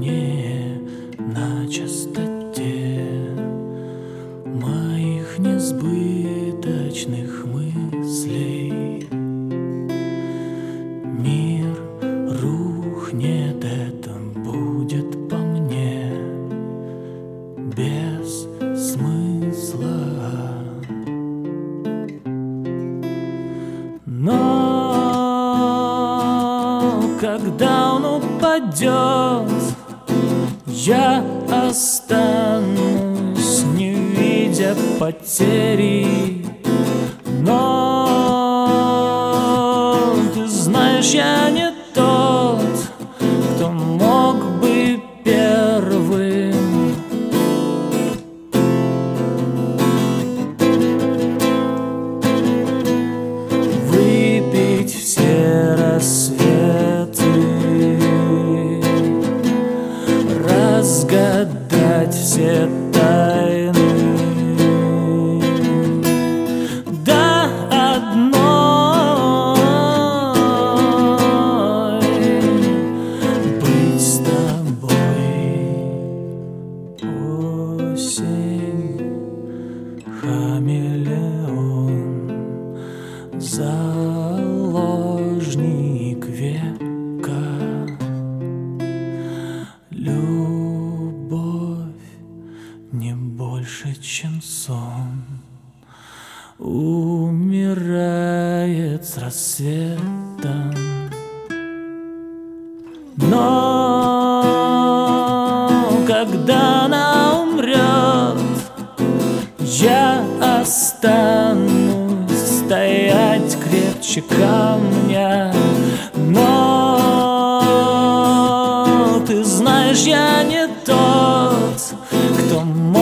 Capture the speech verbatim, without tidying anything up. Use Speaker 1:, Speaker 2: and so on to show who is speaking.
Speaker 1: не на чистоте моих несбыточных мыслей. Мир рухнет, это будет по мне без смысла. Но когда он упадет, я останусь, не видя потери. Но ты знаешь, я не тот, кто мог бы первым выпить все рассветы, разгадать все тайны до одной — быть с тобой. Осень, хамелеон, заложник века. Любовь не больше, чем сон, умирает с рассветом. Но когда она умрет, я останусь стоять крепче камня. Но ты знаешь, я не тот, кто может